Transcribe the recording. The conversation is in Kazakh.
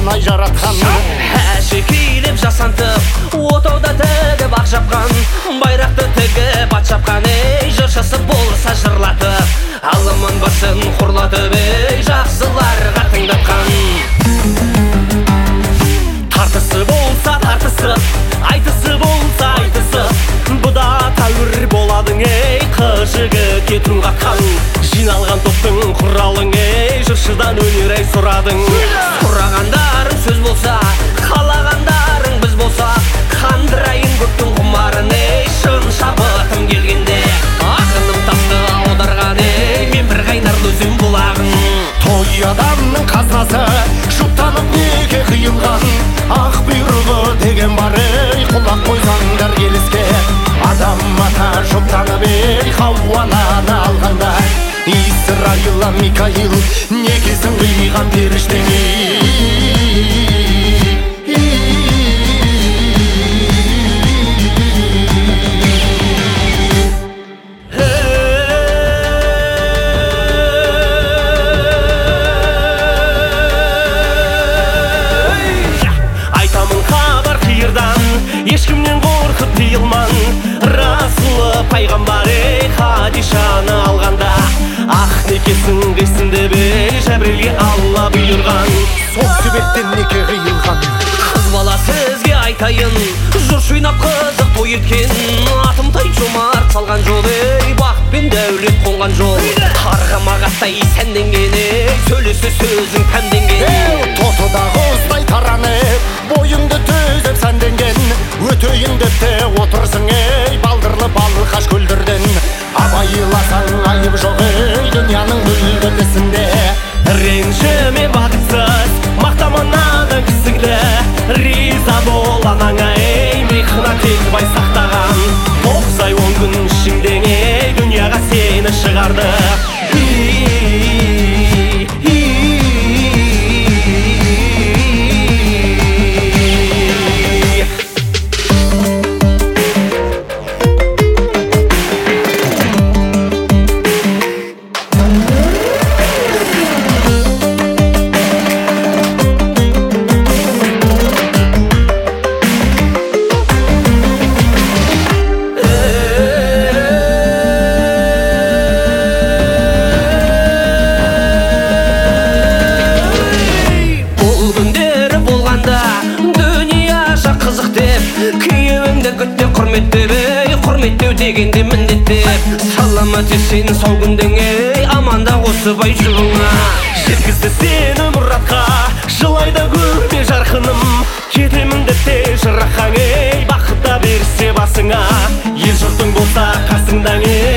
ай жаратқан. Әшекейлеп жасантып отауда тігіп ақ жапқан, байрақты тігіп ат жапқан. Ей жыршысы болса жырлатып, алымын басын құрлатып, ей жақсыларға тыңдатқан. Тартысы болса тартысып, айтысы болса айтысып, бұда тәуір боладың. Ей қыжығы кетін қатқан, жиналған топтың құралың. Ей жыршыдан өнер ай сұрадың. Сұрағандарың сөз болса, қалағандарың біз болса, қандырайын көптің құмарын. Ей шын шабытым келгенде, ақыным тасты аударған. Ей мен бір қайнарлы өзім бұлағын. Той адамның қазасы, жұптанып неге қиылған, ақ бұйрығы деген бар. Ей құлақ қойсаңдар келіске, адам ата жұптанып, ей Хауананы алғанда. Исраила Микаил некесін қиған періштең. Айтамын хабар қиырдан, ешкімнен қорқып тыйылман. Расулы пайғамбар ей Хадишаны алғанда, ақ некесін қисын деп ей Жәбірелге Алла бұйырған. Сол себептен неке қиылған. Қыз бала сізге айтайын, жұрш ойнап қызық той еткен. Атымтай жомарт салған жол, ей бақыт пен дәулет қонған жол. Қарғамағаттай сәнденген, ей сөйлесі сөзің тәмденген. Тотыда құздай таранып, бойыңды төзіп сәнденген, өтейіңді те отырсың. Ей балдырлы балқаш көлдірден, абайласаң айып жоқ. Ей дүнияның бүлдірдісінде, ренжіме бақытсыз, мақтаманадан кісіңді, риза бол анаңа. Ей мейхна тек бай сақтаған, 9 ай 10 күн ішіңден, ей дүнияға сені шығарды. Құрметтеу дегенде міндеттеп, саламат есен сау күндің. Ей аманда қосып ай жұлыңа, жеткізді сені мұратқа. Жылайда көрме жарқыным, кетемін деп те жыраққан. Ей бақытта берсе басыңа, ел жұртың болса қасыңдан.